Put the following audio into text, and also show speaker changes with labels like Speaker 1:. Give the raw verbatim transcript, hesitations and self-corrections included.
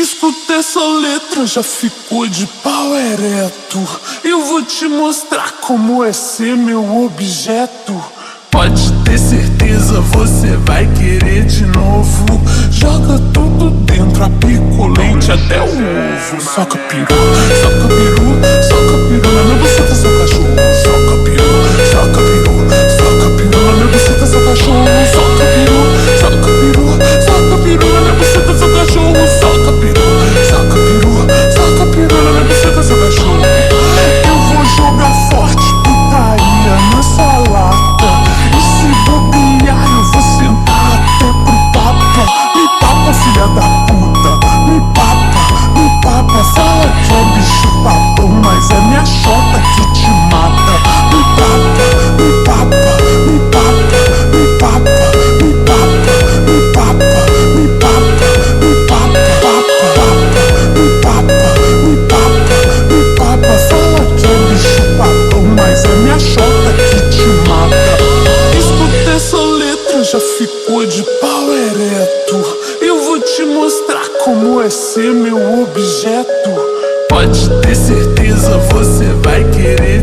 Speaker 1: Escuta essa letra, já ficou de pau ereto. Eu vou te mostrar como é ser meu objeto. Pode ter certeza, você vai querer de novo. Joga tudo dentro, a picolente até o ovo. Soca peru, soca peru, soca peru. Na minha buceta, seu cachorro. Soca peru, soca peru, soca peru. Na minha buceta, seu cachorro. Soca peru, soca peru, soca peru. Na minha buceta, seu cachorro. Soca peru, soca peru, soca peru. Na minha buceta, seu cachorro. Eu vou jogar forte, putaria nessa lata. E se bobear, eu vou sentar até pro papa. Me papa, filha da puta. Me papa, me papa. Fala que é bicho papão, mas é minha chota que te mata. Me papa, me papa, me papa, me papa, me papa, me papa, me papa, me papa, papa, papa, me papa, me papa, me papa. Fala que é bicho papão, mas é minha chota que te mata. Escuta essa letra, já ficou de pau ereto. Eu vou te mostrar como é ser meu objeto. Pode ter certeza, você vai querer